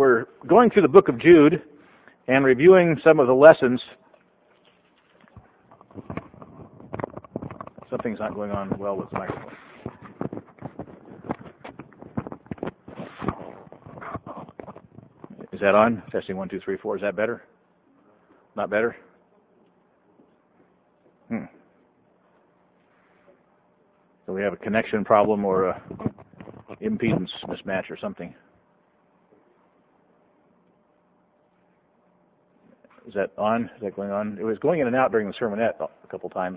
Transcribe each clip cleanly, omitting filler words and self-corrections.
we're going through the book of Jude and reviewing some of the lessons. Something's not going on well with the microphone. Is that on? Testing 1, 2, 3, 4. Is that better? Not better? So we have a connection problem or a impedance mismatch or something. Is that on? Is that going on? It was going in and out during the sermonette a couple times.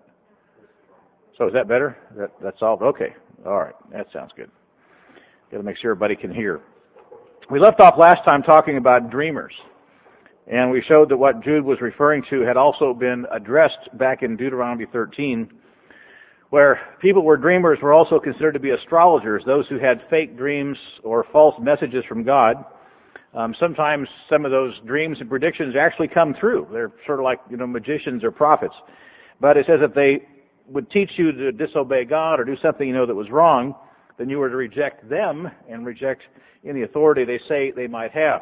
So is that better? That's solved? Okay. All right. That sounds good. Got to make sure everybody can hear. We left off last time talking about dreamers. And we showed that what Jude was referring to had also been addressed back in Deuteronomy 13, where people were dreamers were also considered to be astrologers, those who had fake dreams or false messages from God. Sometimes some of those dreams and predictions actually come true. They're sort of like, magicians or prophets. But it says if they would teach you to disobey God or do something that was wrong, then you were to reject them and reject any authority they say they might have.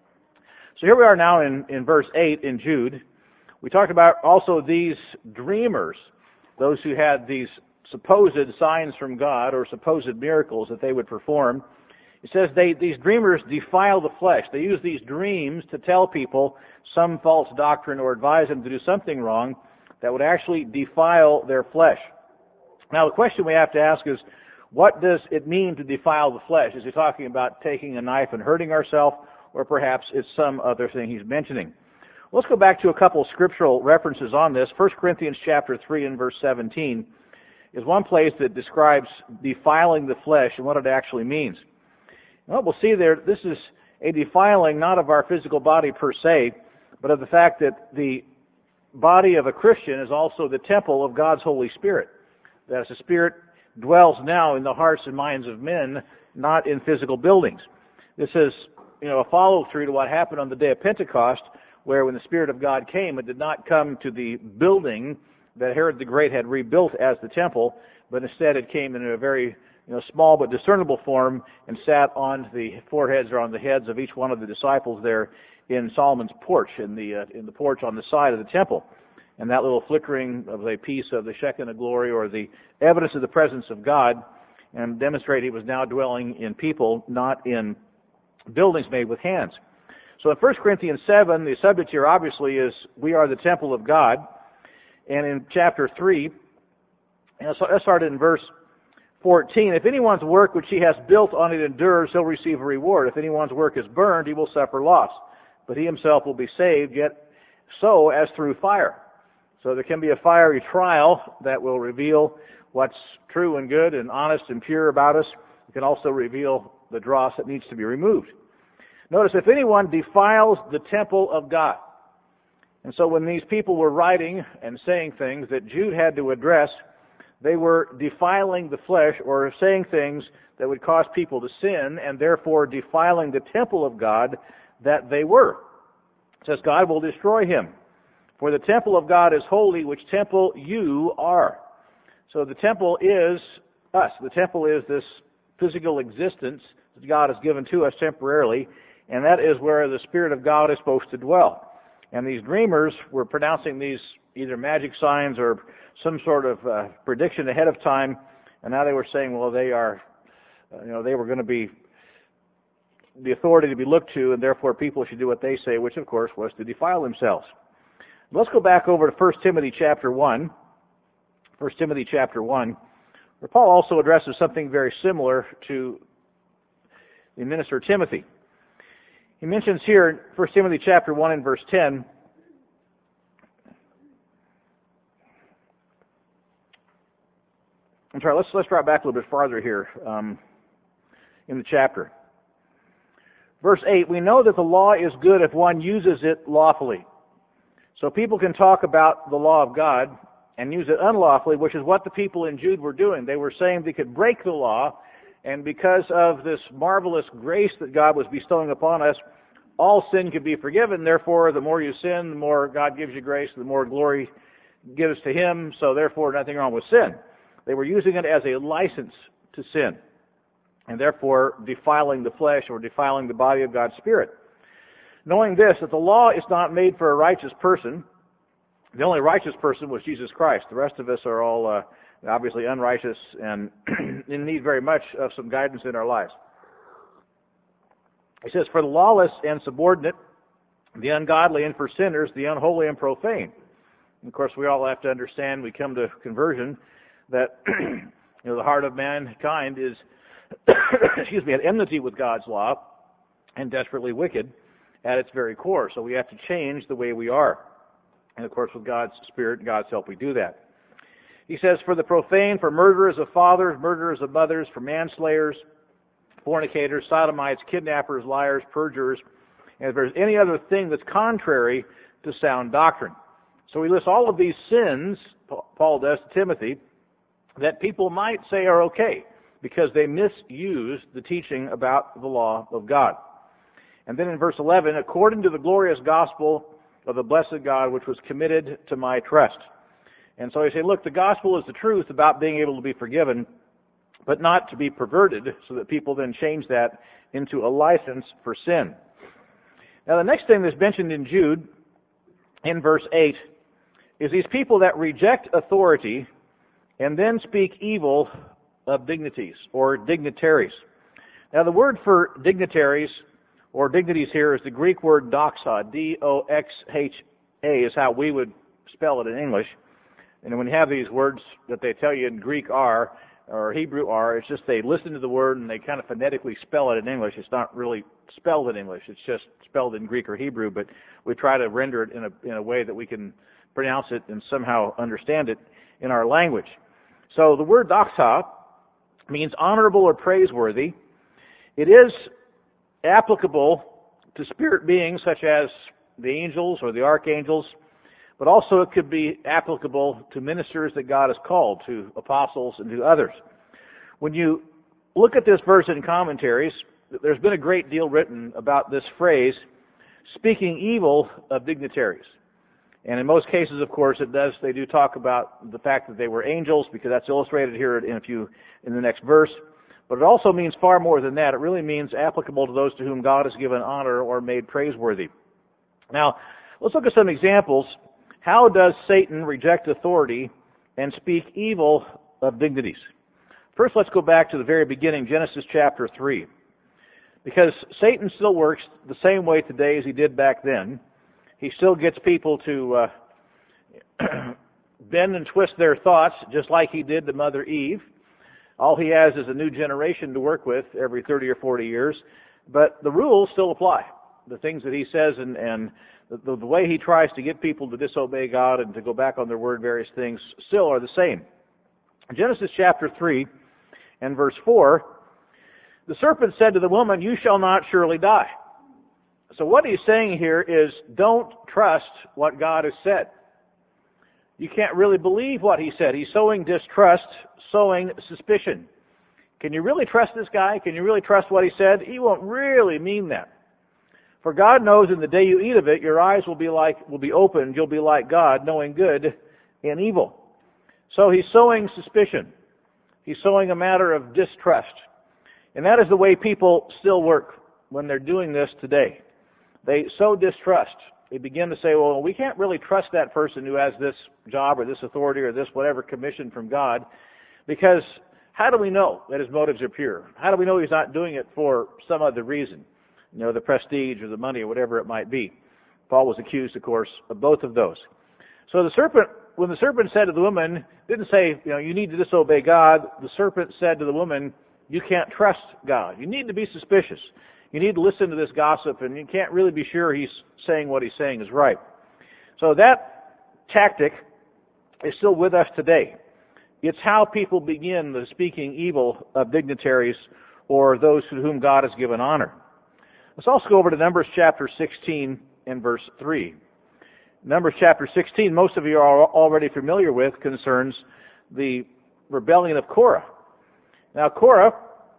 So here we are now in verse 8 in Jude. We talked about also these dreamers, those who had these supposed signs from God or supposed miracles that they would perform. It says these dreamers defile the flesh. They use these dreams to tell people some false doctrine or advise them to do something wrong that would actually defile their flesh. Now the question we have to ask is, what does it mean to defile the flesh? Is he talking about taking a knife and hurting ourselves, or perhaps it's some other thing he's mentioning? Let's go back to a couple scriptural references on this. 1 Corinthians chapter 3 and verse 17 is one place that describes defiling the flesh and what it actually means. Well, we'll see there, this is a defiling not of our physical body per se, but of the fact that the body of a Christian is also the temple of God's Holy Spirit. That the Spirit dwells now in the hearts and minds of men, not in physical buildings. This is, a follow-through to what happened on the day of Pentecost, where when the Spirit of God came, it did not come to the building that Herod the Great had rebuilt as the temple, but instead it came in a very small but discernible form and sat on the foreheads or on the heads of each one of the disciples there in Solomon's porch, in the porch on the side of the temple. And that little flickering of a piece of the Shekinah glory or the evidence of the presence of God and demonstrate he was now dwelling in people, not in buildings made with hands. So in 1 Corinthians 7, the subject here obviously is we are the temple of God. And in chapter 3, let's start in verse 14. If anyone's work which he has built on it endures, he'll receive a reward. If anyone's work is burned, he will suffer loss. But he himself will be saved, yet so as through fire. So there can be a fiery trial that will reveal what's true and good and honest and pure about us. It can also reveal the dross that needs to be removed. Notice, if anyone defiles the temple of God. And so when these people were writing and saying things that Jude had to address, they were defiling the flesh or saying things that would cause people to sin and therefore defiling the temple of God that they were. It says God will destroy him. For the temple of God is holy, which temple you are. So the temple is us. The temple is this physical existence that God has given to us temporarily, and that is where the Spirit of God is supposed to dwell. And these dreamers were pronouncing these either magic signs or some sort of prediction ahead of time, and now they were saying, well, they are, they were going to be the authority to be looked to, and therefore people should do what they say, which of course was to defile themselves. Let's go back over to 1 Timothy chapter 1. 1 Timothy chapter 1, where Paul also addresses something very similar to the minister Timothy. He mentions here in 1 Timothy chapter 1 and verse 10, I'm sorry, let's drop back a little bit farther here in the chapter. Verse 8, we know that the law is good if one uses it lawfully. So people can talk about the law of God and use it unlawfully, which is what the people in Jude were doing. They were saying they could break the law, and because of this marvelous grace that God was bestowing upon us, all sin could be forgiven. Therefore, the more you sin, the more God gives you grace, the more glory gives to Him, so therefore nothing wrong with sin. They were using it as a license to sin. and therefore defiling the flesh or defiling the body of God's Spirit. Knowing this, that the law is not made for a righteous person. The only righteous person was Jesus Christ. The rest of us are all obviously unrighteous and in need very much of some guidance in our lives. He says, for the lawless and subordinate, the ungodly, and for sinners, the unholy and profane. And of course, we all have to understand, we come to conversion, that the heart of mankind is at enmity with God's law and desperately wicked at its very core. So we have to change the way we are. And of course, with God's Spirit and God's help, we do that. He says, for the profane, for murderers of fathers, murderers of mothers, for manslayers, fornicators, sodomites, kidnappers, liars, perjurers, and if there's any other thing that's contrary to sound doctrine. So he lists all of these sins, Paul does to Timothy, that people might say are okay because they misuse the teaching about the law of God. And then in verse 11, according to the glorious gospel of the blessed God which was committed to my trust. And so he said, look, the gospel is the truth about being able to be forgiven, but not to be perverted so that people then change that into a license for sin. Now the next thing that's mentioned in Jude, in verse 8, is these people that reject authority and then speak evil of dignities or dignitaries. Now the word for dignitaries or dignities here is the Greek word doxa, D-O-X-H-A is how we would spell it in English. And when you have these words that they tell you in Greek are, or Hebrew are, it's just they listen to the word and they kind of phonetically spell it in English. It's not really spelled in English. It's just spelled in Greek or Hebrew, but we try to render it in a way that we can pronounce it and somehow understand it in our language. So the word doxa means honorable or praiseworthy. It is applicable to spirit beings such as the angels or the archangels, but also it could be applicable to ministers that God has called, to apostles and to others. When you look at this verse in commentaries, there's been a great deal written about this phrase, speaking evil of dignitaries. And in most cases, of course, they do talk about the fact that they were angels, because that's illustrated here in the next verse. But it also means far more than that. It really means applicable to those to whom God has given honor or made praiseworthy. Now, let's look at some examples. How does Satan reject authority and speak evil of dignities? First, let's go back to the very beginning, Genesis chapter 3. Because Satan still works the same way today as he did back then. He still gets people to bend and twist their thoughts, just like he did to Mother Eve. All he has is a new generation to work with every 30 or 40 years. But the rules still apply. The things that he says and the way he tries to get people to disobey God and to go back on their word, various things, still are the same. Genesis chapter 3 and verse 4, the serpent said to the woman, you shall not surely die. So what he's saying here is don't trust what God has said. You can't really believe what he said. He's sowing distrust, sowing suspicion. Can you really trust this guy? Can you really trust what he said? He won't really mean that. For God knows in the day you eat of it, your eyes will be opened. You'll be like God, knowing good and evil. So he's sowing suspicion. He's sowing a matter of distrust. And that is the way people still work when they're doing this today. They sow distrust. They begin to say, well, we can't really trust that person who has this job or this authority or this whatever commission from God, because how do we know that his motives are pure? How do we know he's not doing it for some other reason? The prestige or the money or whatever it might be. Paul was accused, of course, of both of those. So when the serpent said to the woman, didn't say, you need to disobey God. The serpent said to the woman, you can't trust God. You need to be suspicious. You need to listen to this gossip, and you can't really be sure he's saying what he's saying is right. So that tactic is still with us today. It's how people begin the speaking evil of dignitaries or those to whom God has given honor. Let's also go over to Numbers chapter 16 and verse 3. Numbers chapter 16, most of you are already familiar with, concerns the rebellion of Korah. Now, Korah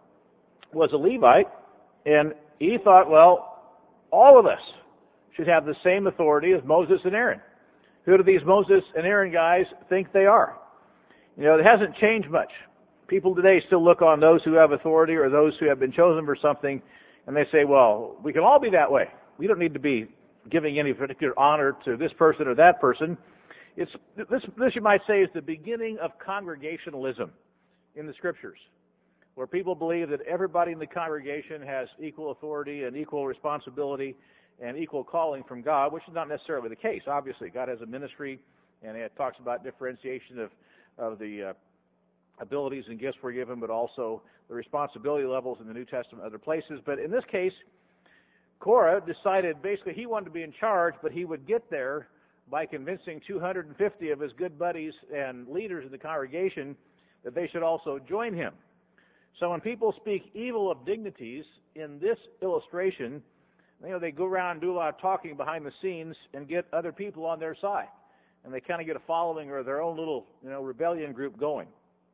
was a Levite, and he thought, well, all of us should have the same authority as Moses and Aaron. Who do these Moses and Aaron guys think they are? It hasn't changed much. people today still look on those who have authority or those who have been chosen for something, and they say, well, we can all be that way. We don't need to be giving any particular honor to this person or that person. This you might say is the beginning of congregationalism in the Scriptures, where people believe that everybody in the congregation has equal authority and equal responsibility and equal calling from God, which is not necessarily the case. Obviously, God has a ministry, and it talks about differentiation of the abilities and gifts we're given, but also the responsibility levels in the New Testament and other places. But in this case, Korah decided basically he wanted to be in charge, but he would get there by convincing 250 of his good buddies and leaders in the congregation that they should also join him. So when people speak evil of dignities in this illustration, they go around and do a lot of talking behind the scenes and get other people on their side. And they kind of get a following or their own little, rebellion group going.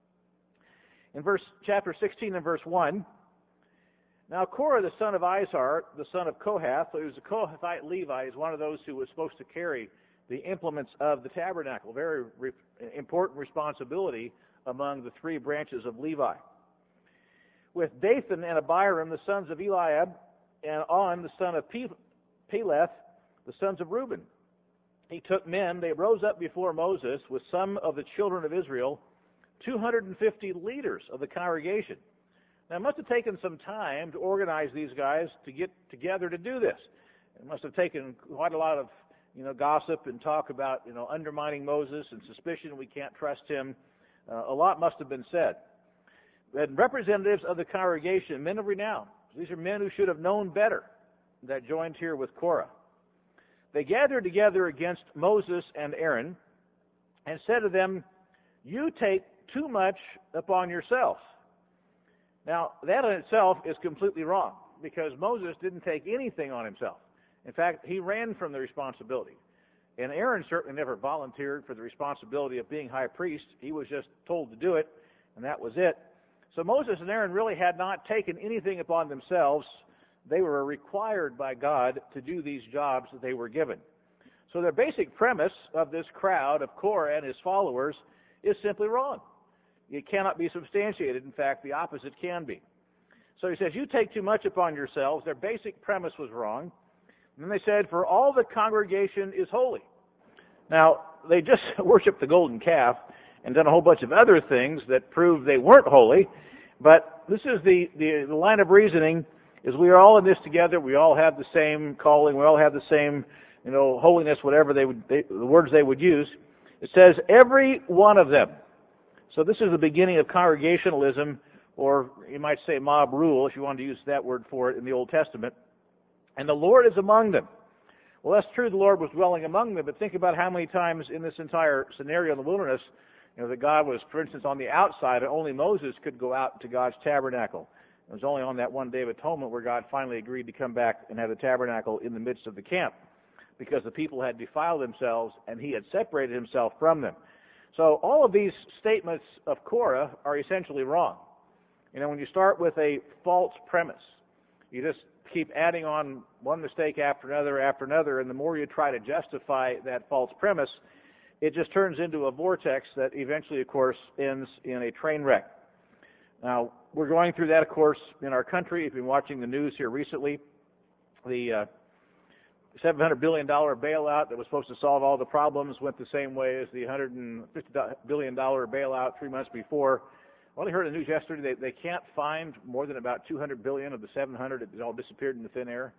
In chapter 16 and verse 1, now Korah, the son of Izhar, the son of Kohath, so he was a Kohathite Levi, is one of those who was supposed to carry the implements of the tabernacle, very important responsibility among the three branches of Levi. With Dathan and Abiram, the sons of Eliab, and On, the son of Peleth, the sons of Reuben. He took men, they rose up before Moses with some of the children of Israel, 250 leaders of the congregation. Now, it must have taken some time to organize these guys to get together to do this. It must have taken quite a lot of, gossip and talk about, undermining Moses and suspicion we can't trust him. A lot must have been said. And representatives of the congregation, men of renown, these are men who should have known better, that joined here with Korah. They gathered together against Moses and Aaron and said to them, "You take too much upon yourself." Now, that in itself is completely wrong, because Moses didn't take anything on himself. In fact, he ran from the responsibility. And Aaron certainly never volunteered for the responsibility of being high priest. He was just told to do it, and that was it. So Moses and Aaron really had not taken anything upon themselves. They were required by God to do these jobs that they were given. So their basic premise of this crowd of Korah and his followers is simply wrong. It cannot be substantiated. In fact, the opposite can be. So he says, you take too much upon yourselves. Their basic premise was wrong. And then they said, for all the congregation is holy. Now, they just worshiped the golden calf and done a whole bunch of other things that proved they weren't holy. But this is the line of reasoning, is we are all in this together. We all have the same calling. We all have the same, holiness, whatever the words they would use. It says, every one of them. So this is the beginning of congregationalism, or you might say mob rule, if you want to use that word for it in the Old Testament. And the Lord is among them. Well, that's true, the Lord was dwelling among them, but think about how many times in this entire scenario in the wilderness, that God was, for instance, on the outside, and only Moses could go out to God's tabernacle. It was only on that one Day of Atonement where God finally agreed to come back and have the tabernacle in the midst of the camp, because the people had defiled themselves and he had separated himself from them. So all of these statements of Korah are essentially wrong. When you start with a false premise, you just keep adding on one mistake after another, and the more you try to justify that false premise, it just turns into a vortex that eventually, of course, ends in a train wreck. Now, we're going through that, of course, in our country. If you've been watching the news here recently, the $700 billion bailout that was supposed to solve all the problems went the same way as the $150 billion bailout 3 months before. I only heard in the news yesterday they can't find more than about $200 billion of the $700. It all disappeared into thin air.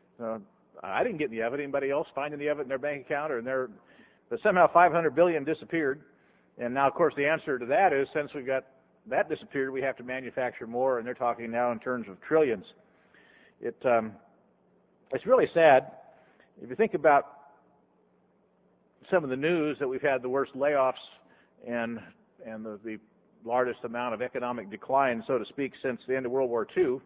I didn't get any of it. Anybody else find any of it in their bank account or in their? But somehow $500 billion disappeared. And now, of course, the answer to that is, since we've got that disappeared, we have to manufacture more, and they're talking now in terms of trillions. It's really sad. If you think about some of the news that we've had, the worst layoffs and the largest amount of economic decline, so to speak, since the end of World War II,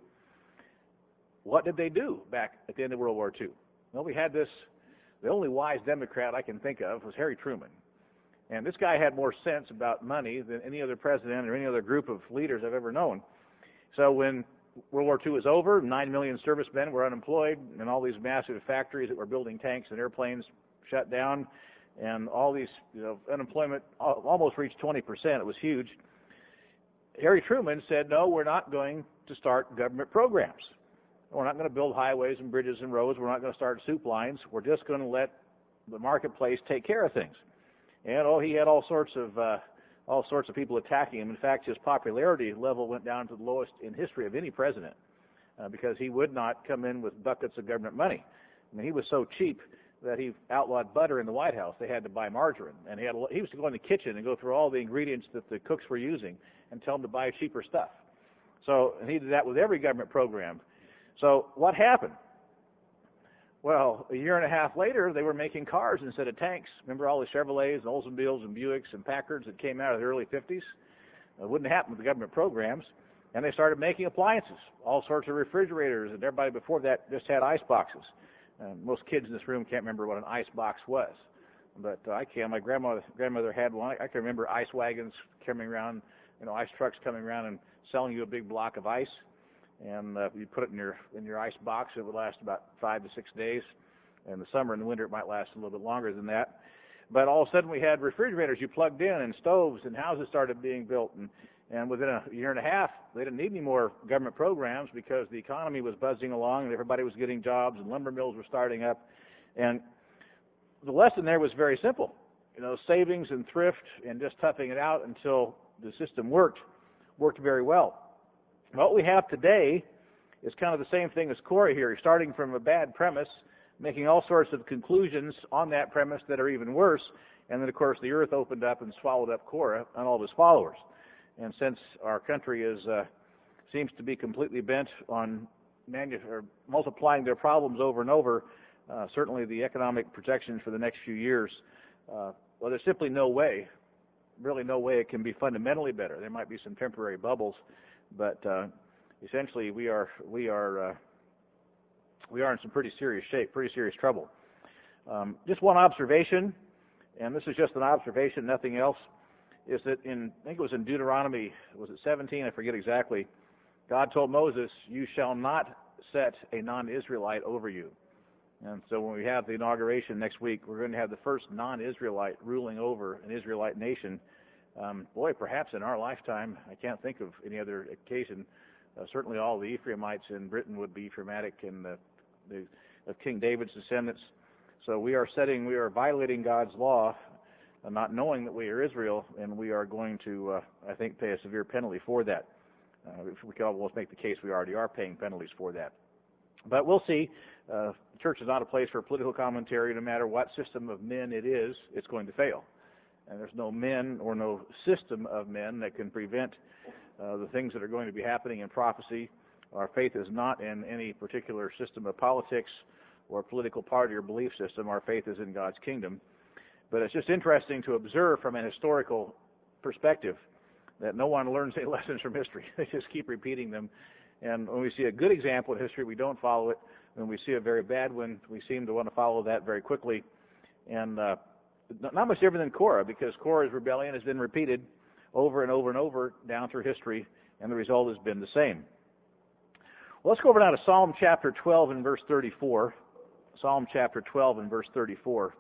what did they do back at the end of World War II? Well, we had this, the only wise Democrat I can think of was Harry Truman. And this guy had more sense about money than any other president or any other group of leaders I've ever known. So when World War II was over, 9 million servicemen were unemployed, and all these massive factories that were building tanks and airplanes shut down, and all these, unemployment almost reached 20%. It was huge. Harry Truman said, no, we're not going to start government programs. We're not going to build highways and bridges and roads. We're not going to start soup lines. We're just going to let the marketplace take care of things. And he had all sorts of people attacking him. In fact, his popularity level went down to the lowest in history of any president because he would not come in with buckets of government money. I mean, he was so cheap that he outlawed butter in the White House. They had to buy margarine, and he was to go in the kitchen and go through all the ingredients that the cooks were using and tell them to buy cheaper stuff. So and he did that with every government program. So what happened? Well, a year and a half later, they were making cars instead of tanks. Remember all the Chevrolets and Oldsmobiles and Buicks and Packards that came out of the early 50s? It wouldn't happen with the government programs. And they started making appliances, all sorts of refrigerators, and everybody before that just had ice boxes. Most kids in this room can't remember what an ice box was, but I can. My grandmother had one. I can remember ice wagons coming around, ice trucks coming around and selling you a big block of ice, and you put it in your ice box. It would last about 5 to 6 days. In the summer and the winter, it might last a little bit longer than that. But all of a sudden, we had refrigerators you plugged in, and stoves, and houses started being built. And within a year and a half, they didn't need any more government programs because the economy was buzzing along and everybody was getting jobs and lumber mills were starting up. And the lesson there was very simple. Savings and thrift and just toughing it out until the system worked very well. What we have today is kind of the same thing as Korah here. He's starting from a bad premise, making all sorts of conclusions on that premise that are even worse. And then, of course, the earth opened up and swallowed up Korah and all of his followers. And since our country seems to be completely bent on multiplying their problems over and over, certainly the economic projections for the next few years, there's simply no way it can be fundamentally better. There might be some temporary bubbles, but essentially we are in some pretty serious shape, pretty serious trouble. Just one observation, and this is just an observation, nothing else, is that I think it was in Deuteronomy, was it 17? I forget exactly. God told Moses, you shall not set a non-Israelite over you. And so when we have the inauguration next week, we're going to have the first non-Israelite ruling over an Israelite nation. Perhaps in our lifetime, I can't think of any other occasion. Certainly all the Ephraimites in Britain would be Ephraimitic and of King David's descendants. So we are violating God's law, not knowing that we are Israel, and we are going to, I think, pay a severe penalty for that. We can almost make the case we already are paying penalties for that. But we'll see. The church is not a place for political commentary. No matter what system of men it is, it's going to fail. And there's no men or no system of men that can prevent the things that are going to be happening in prophecy. Our faith is not in any particular system of politics or political party or belief system. Our faith is in God's kingdom. But it's just interesting to observe from an historical perspective that no one learns any lessons from history. They just keep repeating them. And when we see a good example in history, we don't follow it. When we see a very bad one, we seem to want to follow that very quickly. And not much different than Korah, because Korah's rebellion has been repeated over and over and over down through history, and the result has been the same. Well, let's go over now to Psalm chapter 12 and verse 34. Psalm chapter 12 and verse 34.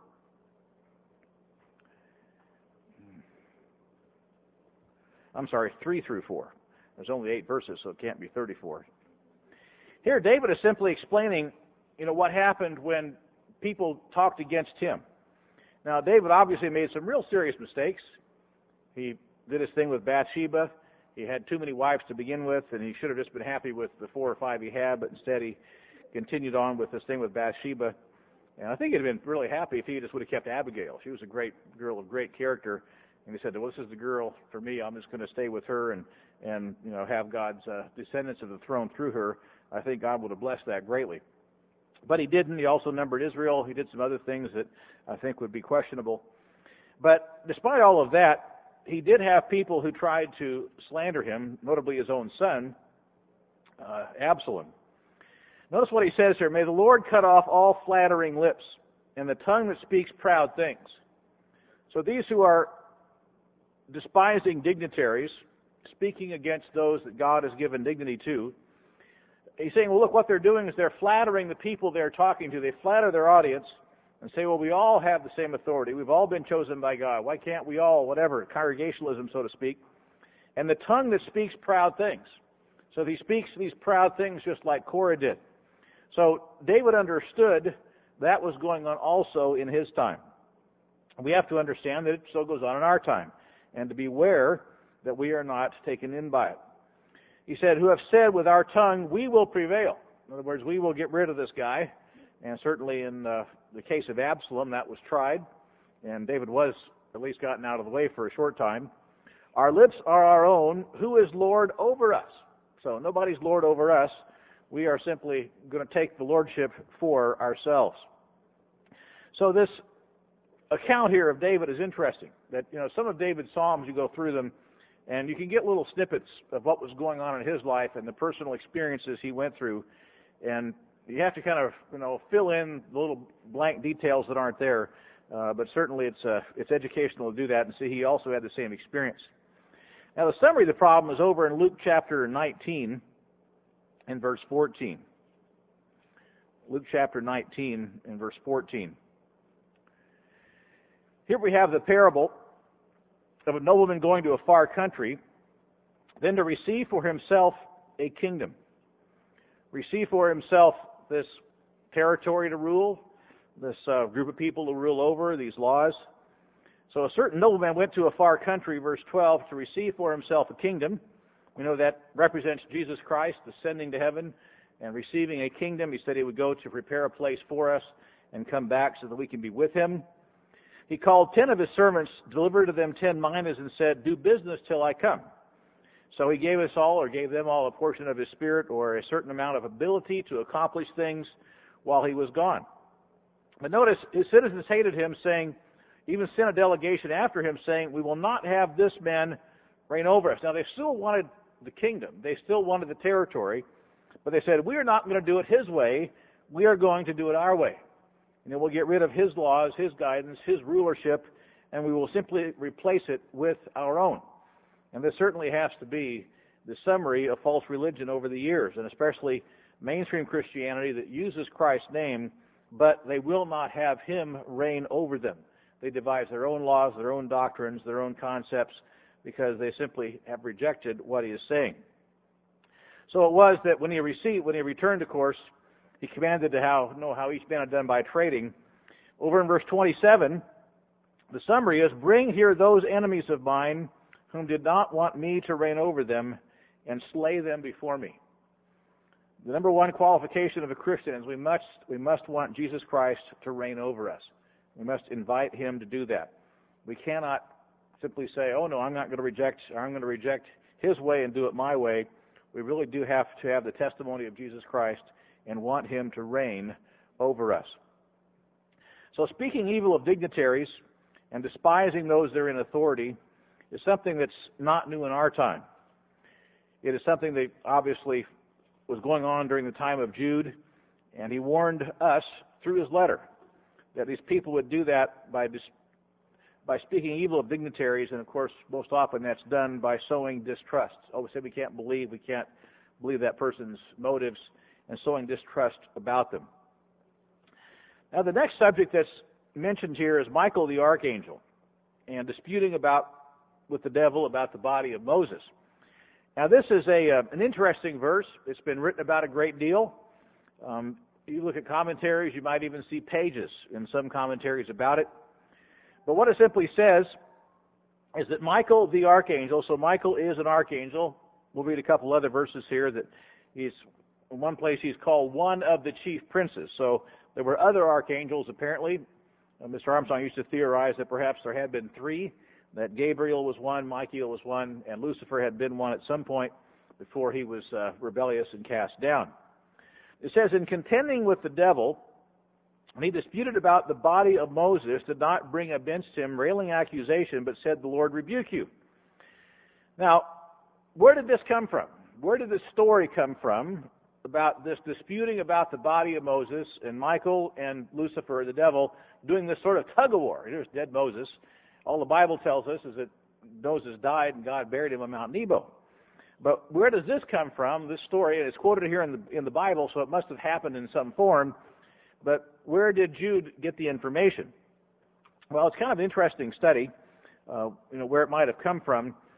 I'm sorry, 3 through 4. There's only 8 verses, so it can't be 34. Here, David is simply explaining, what happened when people talked against him. Now, David obviously made some real serious mistakes. He did his thing with Bathsheba. He had too many wives to begin with, and he should have just been happy with the 4 or 5 he had, but instead he continued on with this thing with Bathsheba. And I think he'd have been really happy if he just would have kept Abigail. She was a great girl of great character. And he said, well, this is the girl for me. I'm just going to stay with her and have God's descendants of the throne through her. I think God would have blessed that greatly. But he didn't. He also numbered Israel. He did some other things that I think would be questionable. But despite all of that, he did have people who tried to slander him, notably his own son, Absalom. Notice what he says here. May the Lord cut off all flattering lips and the tongue that speaks proud things. So these who are despising dignitaries, speaking against those that God has given dignity to, he's saying, well, look, what they're doing is they're flattering the people they're talking to. They flatter their audience and say, well, we all have the same authority. We've all been chosen by God. Why can't we all, whatever, congregationalism, so to speak. and the tongue that speaks proud things. So he speaks these proud things just like Korah did. So David understood that was going on also in his time. We have to understand that it still goes on in our time, and to beware that we are not taken in by it. He said, who have said with our tongue, we will prevail. In other words, we will get rid of this guy. And certainly in the case of Absalom, that was tried. And David was at least gotten out of the way for a short time. Our lips are our own. Who is Lord over us? So nobody's Lord over us. We are simply going to take the lordship for ourselves. So this account here of David is interesting. That, some of David's Psalms, you go through them, and you can get little snippets of what was going on in his life and the personal experiences he went through. And you have to kind of, fill in the little blank details that aren't there. But certainly it's educational to do that and see he also had the same experience. Now the summary of the problem is over in Luke chapter 19 and verse 14. Luke chapter 19 and verse 14. Here we have the parable of a nobleman going to a far country, then to receive for himself a kingdom. Receive for himself this territory to rule, this group of people to rule over, these laws. So a certain nobleman went to a far country, verse 12, to receive for himself a kingdom. We know that represents Jesus Christ ascending to heaven and receiving a kingdom. He said he would go to prepare a place for us and come back so that we can be with him. He called 10 of his servants, delivered to them 10 minas, and said, do business till I come. So he gave us all, or gave them all, a portion of his spirit or a certain amount of ability to accomplish things while he was gone. But notice, his citizens hated him, saying, even sent a delegation after him, saying, we will not have this man reign over us. Now, they still wanted the kingdom. They still wanted the territory. But they said, we are not going to do it his way. We are going to do it our way. And then we'll get rid of his laws, his guidance, his rulership, and we will simply replace it with our own. And this certainly has to be the summary of false religion over the years, and especially mainstream Christianity that uses Christ's name, but they will not have him reign over them. They devise their own laws, their own doctrines, their own concepts, because they simply have rejected what he is saying. So it was that when he returned, of course, he commanded to know how each man had done by trading. Over in verse 27, the summary is, bring here those enemies of mine whom did not want me to reign over them, and slay them before me. The number one qualification of a Christian is we must want Jesus Christ to reign over us. We must invite him to do that. We cannot simply say, oh no, I'm going to reject his way and do it my way. We really do have to have the testimony of Jesus Christ and want him to reign over us. So speaking evil of dignitaries and despising those that are in authority is something that's not new in our time. It is something that obviously was going on during the time of Jude, and he warned us through his letter that these people would do that by speaking evil of dignitaries, and of course most often that's done by sowing distrust. Oh, we say we can't believe that person's motives, and sowing distrust about them. Now the next subject that's mentioned here is Michael the archangel and disputing with the devil about the body of Moses. Now this is an interesting verse. It's been written about a great deal. You look at commentaries, you might even see pages in some commentaries about it. But what it simply says is that Michael the archangel, so Michael is an archangel. We'll read a couple other verses here that in one place he's called one of the chief princes. So there were other archangels apparently. Mr. Armstrong used to theorize that perhaps there had been three, that Gabriel was one, Michael was one, and Lucifer had been one at some point before he was rebellious and cast down. It says, in contending with the devil, when he disputed about the body of Moses, did not bring against him railing accusation, but said, the Lord rebuke you. Now, where did this come from? Where did this story come from about this disputing about the body of Moses and Michael and Lucifer, the devil, doing this sort of tug-of-war? Here's dead Moses. All the Bible tells us is that Moses died and God buried him on Mount Nebo. But where does this come from, this story? And it's quoted here in the Bible, so it must have happened in some form. But where did Jude get the information? Well, it's kind of an interesting study, where it might have come from.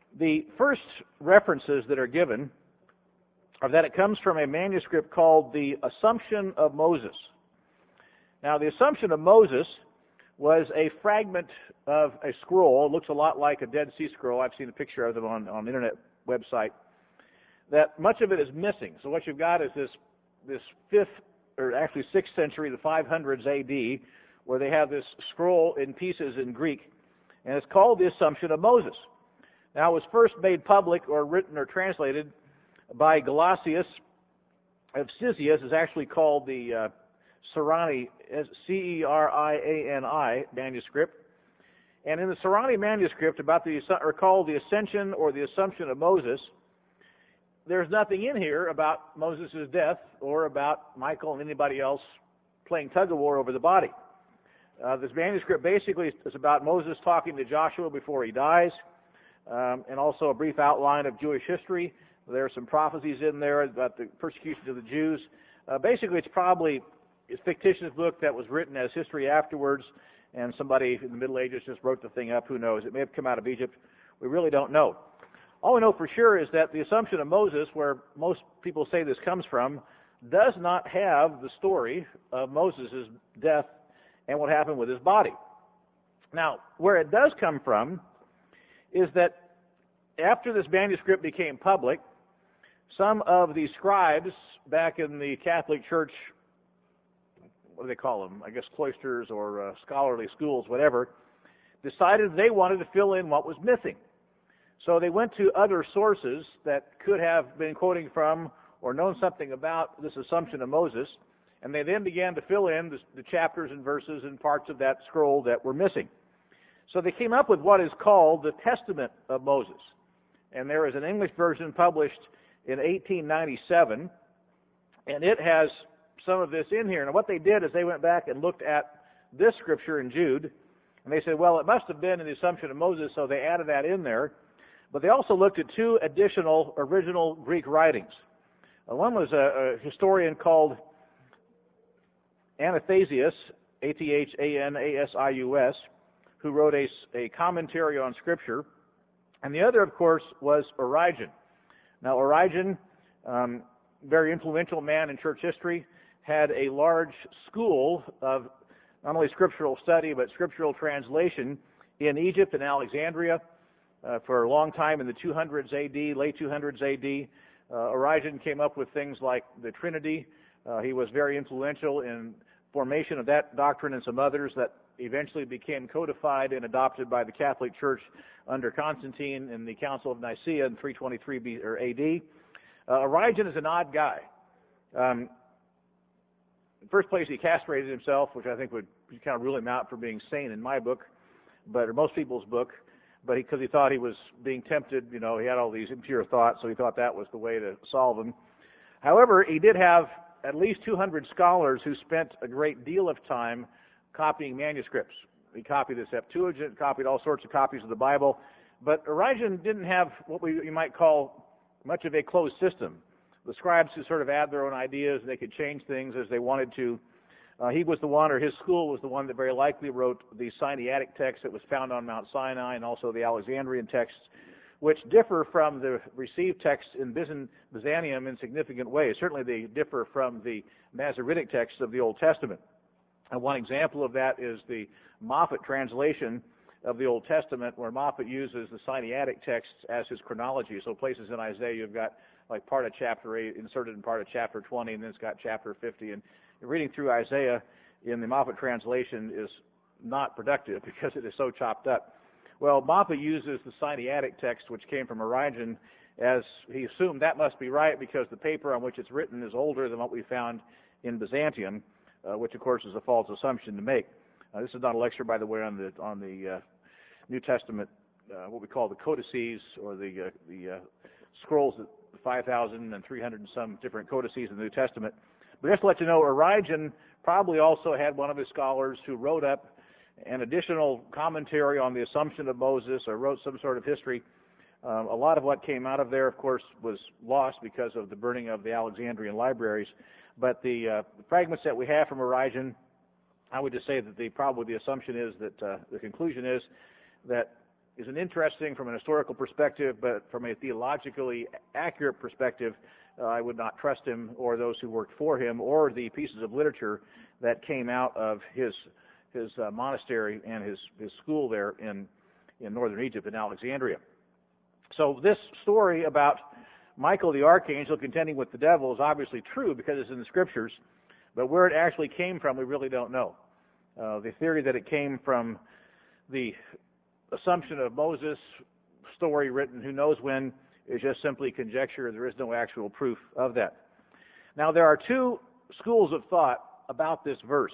The first references that are given are that it comes from a manuscript called the Assumption of Moses. Now, the Assumption of Moses was a fragment of a scroll. It looks a lot like a Dead Sea Scroll. I've seen a picture of them on the internet website. That much of it is missing. So what you've got is this 5th, or actually 6th century, the 500s AD, where they have this scroll in pieces in Greek, and it's called the Assumption of Moses. Now, it was first made public or written or translated by Gelasius of Cyzias. Is actually called the Cerani, Ceriani manuscript. And in the Cerani manuscript called the Ascension or the Assumption of Moses, there's nothing in here about Moses' death or about Michael and anybody else playing tug-of-war over the body. This manuscript basically is about Moses talking to Joshua before he dies, and also a brief outline of Jewish history. There are some prophecies in there about the persecution of the Jews. Basically, it's probably a fictitious book that was written as history afterwards, and somebody in the Middle Ages just wrote the thing up. Who knows? It may have come out of Egypt. We really don't know. All we know for sure is that the Assumption of Moses, where most people say this comes from, does not have the story of Moses' death and what happened with his body. Now, where it does come from is that after this manuscript became public, some of the scribes back in the Catholic Church, what do they call them? I guess cloisters or scholarly schools, whatever, decided they wanted to fill in what was missing. So they went to other sources that could have been quoting from or known something about this Assumption of Moses, and they then began to fill in the chapters and verses and parts of that scroll that were missing. So they came up with what is called the Testament of Moses. And there is an English version published in 1897, and it has some of this in here. And what they did is they went back and looked at this scripture in Jude, and they said, well, it must have been in the Assumption of Moses, so they added that in there. But they also looked at 2 additional original Greek writings. One was a historian called Athanasius, Athanasius, who wrote a commentary on Scripture. And the other, of course, was Origen. Now, Origen, very influential man in church history, had a large school of not only scriptural study, but scriptural translation in Egypt and Alexandria for a long time in the 200s AD, late 200s AD. Origen came up with things like the Trinity. He was very influential in formation of that doctrine and some others that eventually became codified and adopted by the Catholic Church under Constantine in the Council of Nicaea in 323 AD. Origen is an odd guy. In the first place, he castrated himself, which I think would kind of rule him out for being sane in my book, or most people's book. But because he thought he was being tempted, he had all these impure thoughts, so he thought that was the way to solve them. However, he did have at least 200 scholars who spent a great deal of time copying manuscripts. He copied the Septuagint, copied all sorts of copies of the Bible. But Origen didn't have what you might call much of a closed system. The scribes could sort of add their own ideas, and they could change things as they wanted to. He was the one, or his school was the one that very likely wrote the Sinaitic text that was found on Mount Sinai, and also the Alexandrian texts, which differ from the received texts in Byzantium in significant ways. Certainly they differ from the Masoretic texts of the Old Testament. And one example of that is the Moffat translation of the Old Testament, where Moffat uses the Sinaitic texts as his chronology. So places in Isaiah, you've got like part of chapter 8 inserted in part of chapter 20, and then it's got chapter 50. And reading through Isaiah in the Moffat translation is not productive because it is so chopped up. Well, Moffat uses the Sinaitic text, which came from Origen, as he assumed that must be right because the paper on which it's written is older than what we found in Byzantium, which of course is a false assumption to make. This is not a lecture, by the way, on the New Testament, what we call the codices, or the scrolls, 5,300 and some different codices in the New Testament. But just to let you know, Origen probably also had one of his scholars who wrote up an additional commentary on the Assumption of Moses, or wrote some sort of history. A lot of what came out of there, of course, was lost because of the burning of the Alexandrian libraries. But the fragments that we have from Origen, I would just say that the assumption is that the conclusion is that isn't interesting from an historical perspective, but from a theologically accurate perspective, I would not trust him or those who worked for him or the pieces of literature that came out of his monastery and his school there in northern Egypt in Alexandria. So this story about Michael the archangel contending with the devil is obviously true because it's in the scriptures, but where it actually came from we really don't know. The theory that it came from the assumption of Moses, story written who knows when, is just simply conjecture. There is no actual proof of that. Now there are two schools of thought about this verse.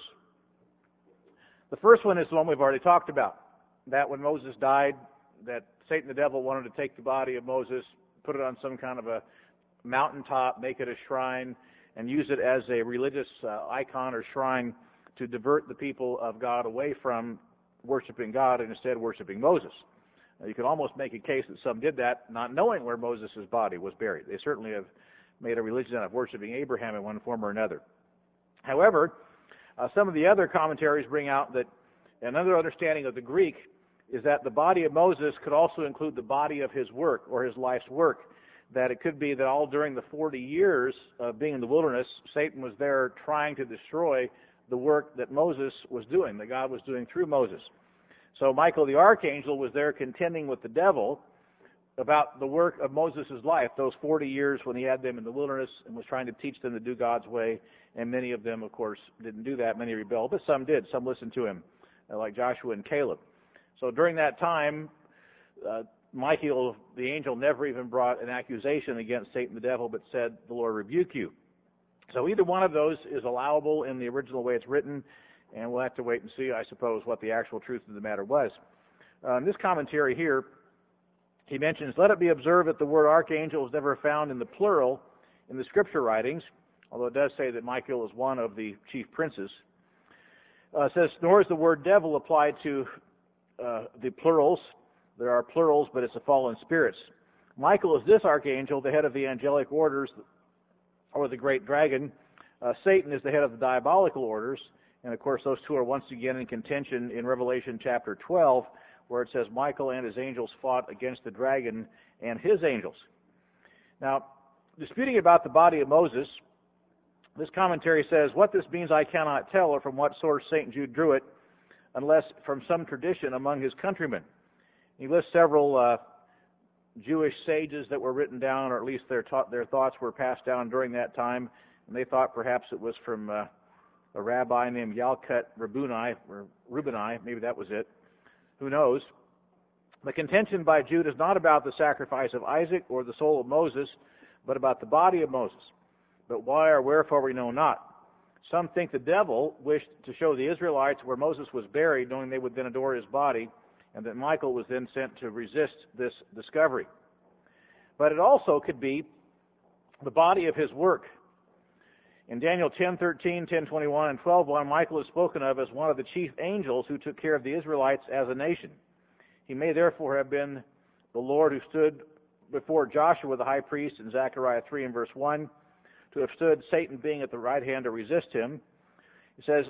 The first one is the one we've already talked about, that when Moses died, that Satan the devil wanted to take the body of Moses, put it on some kind of a mountaintop, make it a shrine, and use it as a religious icon or shrine to divert the people of God away from worshiping God and instead worshiping Moses. You can almost make a case that some did that not knowing where Moses' body was buried. They certainly have made a religion out of worshiping Abraham in one form or another. However, some of the other commentaries bring out that another understanding of the Greek is that the body of Moses could also include the body of his work or his life's work, that it could be that all during the 40 years of being in the wilderness, Satan was there trying to destroy the work that Moses was doing, that God was doing through Moses. So Michael the archangel was there contending with the devil about the work of Moses' life, those 40 years when he had them in the wilderness and was trying to teach them to do God's way. And many of them, of course, didn't do that. Many rebelled, but some did. Some listened to him, like Joshua and Caleb. So during that time, Michael the angel never even brought an accusation against Satan the devil, but said, "The Lord rebuke you." So either one of those is allowable in the original way it's written, and we'll have to wait and see, I suppose, what the actual truth of the matter was. In this commentary here, he mentions, "Let it be observed that the word archangel is never found in the plural in the scripture writings," although it does say that Michael is one of the chief princes. It says, "Nor is the word devil applied to the plurals." There are plurals, but it's the fallen spirits. Michael is this archangel, the head of the angelic orders, or the great dragon. Satan is the head of the diabolical orders. And, of course, those two are once again in contention in Revelation chapter 12, where it says Michael and his angels fought against the dragon and his angels. Now, disputing about the body of Moses, this commentary says, "What this means I cannot tell, or from what source St. Jude drew it, unless from some tradition among his countrymen." He lists several Jewish sages that were written down, or at least their thoughts were passed down during that time, and they thought perhaps it was from a rabbi named Yalkut Rabbuni, maybe that was it. Who knows? The contention by Jude is not about the sacrifice of Isaac or the soul of Moses, but about the body of Moses. But why or wherefore we know not. Some think the devil wished to show the Israelites where Moses was buried, knowing they would then adore his body, and that Michael was then sent to resist this discovery. But it also could be the body of his work. In Daniel 10:13, 10:21, and 12:1, Michael is spoken of as one of the chief angels who took care of the Israelites as a nation. He may therefore have been the Lord who stood before Joshua the high priest in Zechariah 3 and verse 1, to have stood Satan being at the right hand to resist him. He says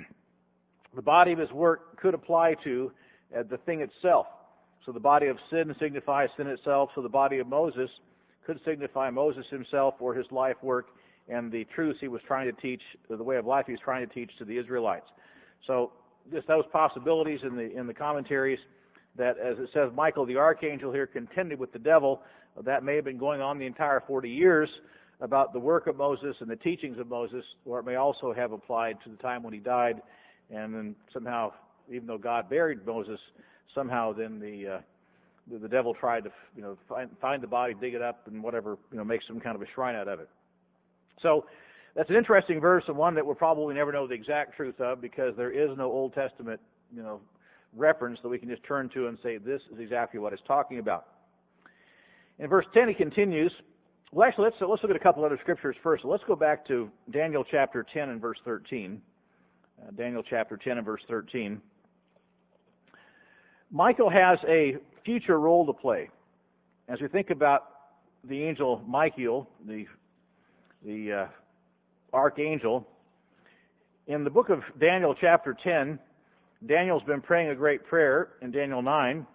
the body of his work could apply to the thing itself. So the body of sin signifies sin itself, so the body of Moses could signify Moses himself or his life work and the truths he was trying to teach, the way of life he was trying to teach to the Israelites. So those possibilities in the commentaries, that as it says, Michael the archangel here contended with the devil, that may have been going on the entire 40 years about the work of Moses and the teachings of Moses, or it may also have applied to the time when he died, and then somehow, even though God buried Moses, somehow then the devil tried to find the body, dig it up, and whatever, make some kind of a shrine out of it. So that's an interesting verse, and one that we'll probably never know the exact truth of, because there is no Old Testament reference that we can just turn to and say this is exactly what it's talking about. In verse 10 he continues. Well, actually, let's look at a couple other scriptures first. So let's go back to Daniel chapter 10 and verse 13. Daniel chapter 10 and verse 13. Michael has a future role to play. As we think about the angel Michael, the archangel, in the book of Daniel chapter 10, Daniel's been praying a great prayer in Daniel 9,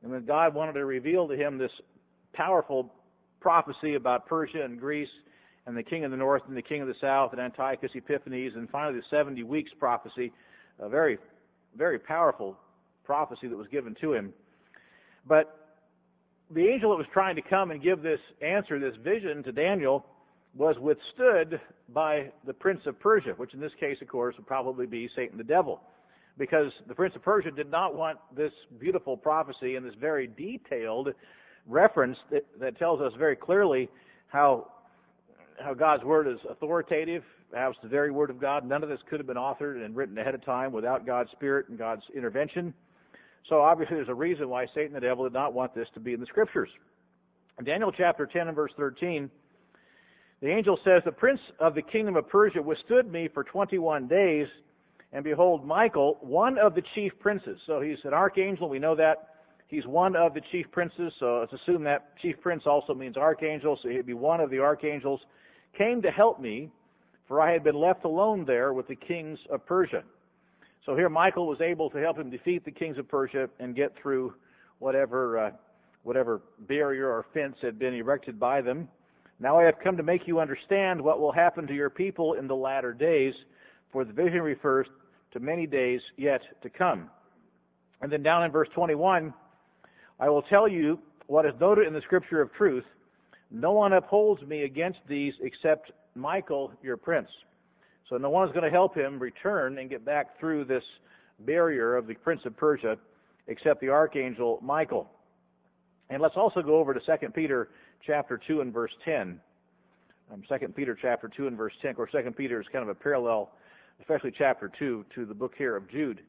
And then God wanted to reveal to him this powerful prophecy about Persia and Greece and the king of the north and the king of the south and Antiochus Epiphanes, and finally the 70 weeks prophecy, a very, very powerful prophecy that was given to him. But the angel that was trying to come and give this answer, this vision to Daniel, was withstood by the prince of Persia, which in this case, of course, would probably be Satan the devil, because the prince of Persia did not want this beautiful prophecy and this very detailed reference that tells us very clearly how God's word is authoritative, how it's the very word of God. None of this could have been authored and written ahead of time without God's Spirit and God's intervention. So obviously there's a reason why Satan the devil did not want this to be in the Scriptures. In Daniel chapter 10 and verse 13, the angel says, "The prince of the kingdom of Persia withstood me for 21 days, and behold, Michael, one of the chief princes." So he's an archangel, we know that. He's one of the chief princes, so let's assume that chief prince also means archangel, so he'd be one of the archangels, "came to help me, for I had been left alone there with the kings of Persia." So here Michael was able to help him defeat the kings of Persia and get through whatever barrier or fence had been erected by them. "Now I have come to make you understand what will happen to your people in the latter days, for the vision refers to many days yet to come." And then down in verse 21, "I will tell you what is noted in the Scripture of truth. No one upholds me against these except Michael, your prince." So no one is going to help him return and get back through this barrier of the prince of Persia except the archangel Michael. And let's also go over to 2 Peter chapter 2 and verse 10. 2 Peter chapter 2 and verse 10. Of course, 2 Peter is kind of a parallel, especially chapter 2, to the book here of Jude.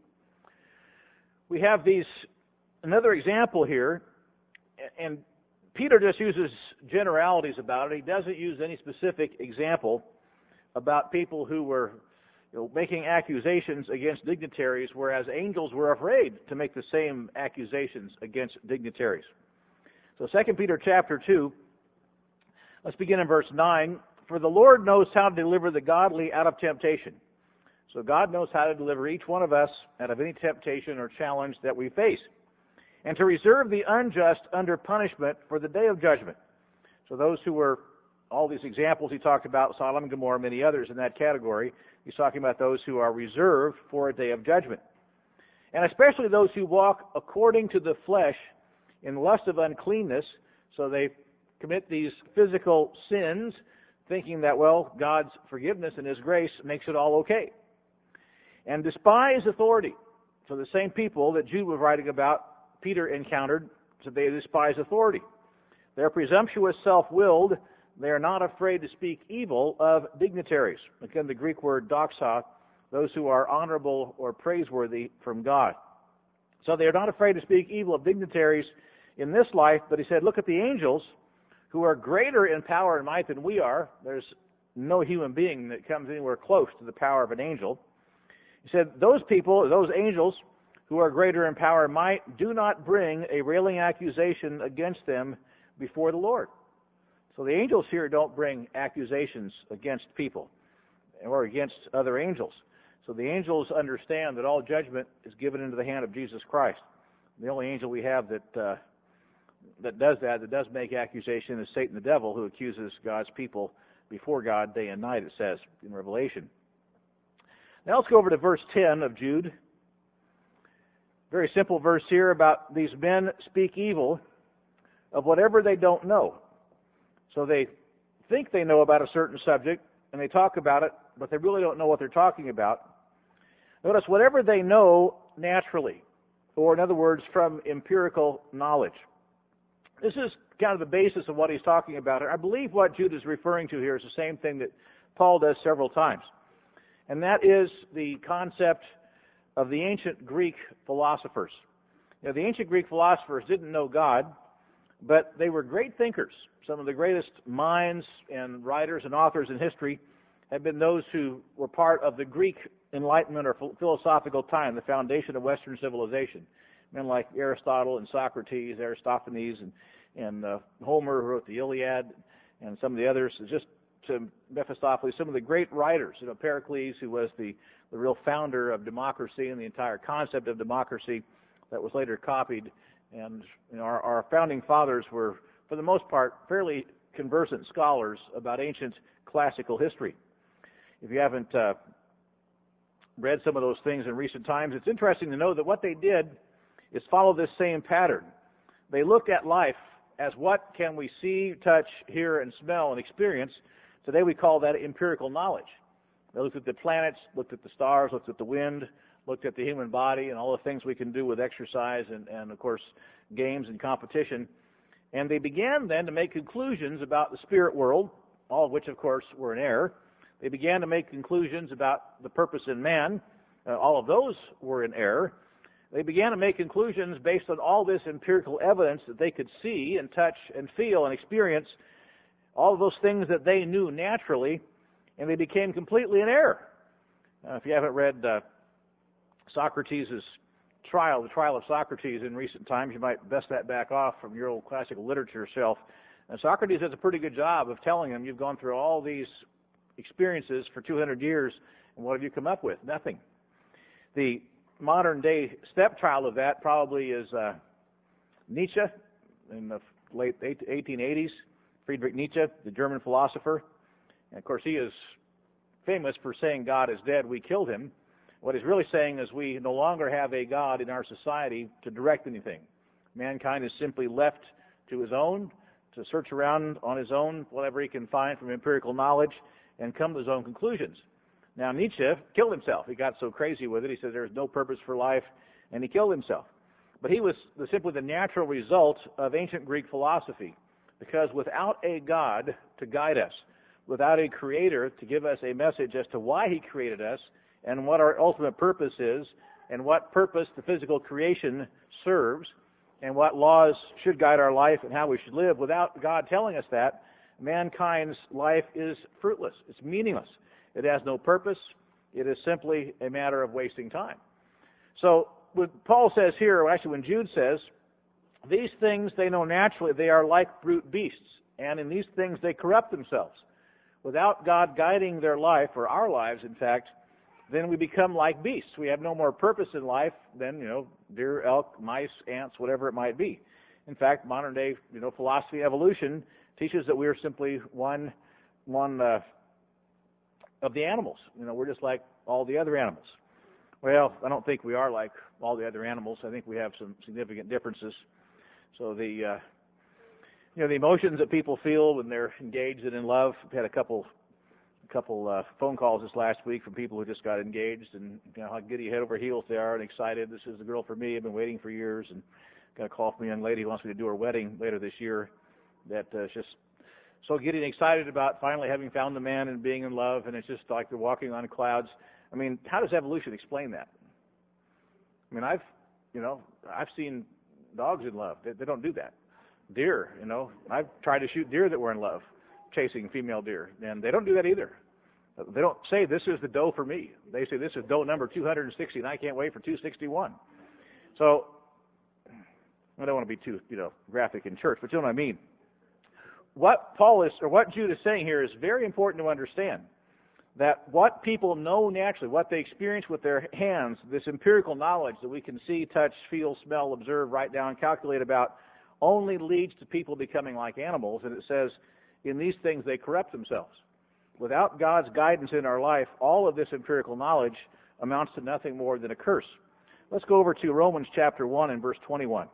We have another example here, and Peter just uses generalities about it. He doesn't use any specific example about people who were making accusations against dignitaries, whereas angels were afraid to make the same accusations against dignitaries. So 2 Peter chapter 2, let's begin in verse 9. "For the Lord knows how to deliver the godly out of temptation." So God knows how to deliver each one of us out of any temptation or challenge that we face, "and to reserve the unjust under punishment for the day of judgment." So those who were, all these examples he talked about, Sodom and Gomorrah, many others in that category, he's talking about those who are reserved for a day of judgment. "And especially those who walk according to the flesh in lust of uncleanness," so they commit these physical sins, thinking that, well, God's forgiveness and His grace makes it all okay. "And despise authority." So the same people that Jude was writing about, Peter encountered, so they despise authority. "They're presumptuous, self-willed. They are not afraid to speak evil of dignitaries." Again, the Greek word doxa, those who are honorable or praiseworthy from God. So they are not afraid to speak evil of dignitaries in this life, but he said, look at the angels who are greater in power and might than we are. There's no human being that comes anywhere close to the power of an angel. He said, those people, those angels who are greater in power and might, do not bring a railing accusation against them before the Lord. So the angels here don't bring accusations against people or against other angels. So the angels understand that all judgment is given into the hand of Jesus Christ. The only angel we have that does make accusation is Satan the devil, who accuses God's people before God day and night, it says in Revelation. Now let's go over to verse 10 of Jude. Very simple verse here about these men speak evil of whatever they don't know. So they think they know about a certain subject, and they talk about it, but they really don't know what they're talking about. Notice, whatever they know naturally, or in other words, from empirical knowledge. This is kind of the basis of what he's talking about. I believe what Jude is referring to here is the same thing that Paul does several times, and that is the concept of the ancient Greek philosophers. You know, the ancient Greek philosophers didn't know God, but they were great thinkers. Some of the greatest minds and writers and authors in history have been those who were part of the Greek Enlightenment or philosophical time, the foundation of Western civilization. Men like Aristotle and Socrates, Aristophanes, and Homer, who wrote the Iliad, and some of the others. Just to Mephistopheles, some of the great writers. You know, Pericles, who was the real founder of democracy and the entire concept of democracy that was later copied And our founding fathers were, for the most part, fairly conversant scholars about ancient classical history. If you haven't read some of those things in recent times, it's interesting to know that what they did is follow this same pattern. They looked at life as what can we see, touch, hear, and smell and experience. Today we call that empirical knowledge. They looked at the planets, looked at the stars, looked at the wind, looked at the human body and all the things we can do with exercise and of course, games and competition. And they began then to make conclusions about the spirit world, all of which, of course, were in error. They began to make conclusions about the purpose in man. All of those were in error. They began to make conclusions based on all this empirical evidence that they could see and touch and feel and experience, all of those things that they knew naturally, and they became completely in error. If you haven't read Socrates' trial, the trial of Socrates in recent times, you might dust that back off from your old classical literature shelf. And Socrates does a pretty good job of telling him, you've gone through all these experiences for 200 years, and what have you come up with? Nothing. The modern-day stepchild of that probably is Nietzsche in the late 1880s, Friedrich Nietzsche, the German philosopher. And, of course, he is famous for saying God is dead, we killed him. What he's really saying is we no longer have a God in our society to direct anything. Mankind is simply left to his own, to search around on his own, whatever he can find from empirical knowledge, and come to his own conclusions. Now, Nietzsche killed himself. He got so crazy with it, he said there's no purpose for life, and he killed himself. But he was simply the natural result of ancient Greek philosophy, because without a God to guide us, without a creator to give us a message as to why he created us and what our ultimate purpose is and what purpose the physical creation serves and what laws should guide our life and how we should live, without God telling us that, mankind's life is fruitless. It's meaningless. It has no purpose. It is simply a matter of wasting time. So what Paul says here, or actually when Jude says, these things they know naturally, they are like brute beasts, and in these things they corrupt themselves. Without God guiding their life, or our lives in fact, then we become like beasts. We have no more purpose in life than, deer, elk, mice, ants, whatever it might be. In fact, modern day, philosophy of evolution teaches that we are simply one of the animals. We're just like all the other animals. Well, I don't think we are like all the other animals. I think we have some significant differences. So the emotions that people feel when they're engaged and in love. We had a couple phone calls this last week from people who just got engaged, and how giddy head over heels they are and excited. This is the girl for me. I've been waiting for years, and got a call from a young lady who wants me to do her wedding later this year. That just so getting excited about finally having found the man and being in love, and it's just like they're walking on clouds. I mean, how does evolution explain that? I mean, I've seen dogs in love. They don't do that. Deer, I've tried to shoot deer that were in love, chasing female deer, and they don't do that either. They don't say, this is the doe for me. They say, this is doe number 260, and I can't wait for 261. So, I don't want to be too, graphic in church, but you know what I mean. What Jude is saying here is very important to understand. That what people know naturally, what they experience with their hands, this empirical knowledge that we can see, touch, feel, smell, observe, write down, calculate about, only leads to people becoming like animals. And it says, in these things they corrupt themselves. Without God's guidance in our life, all of this empirical knowledge amounts to nothing more than a curse. Let's go over to Romans chapter 1 and verse 21.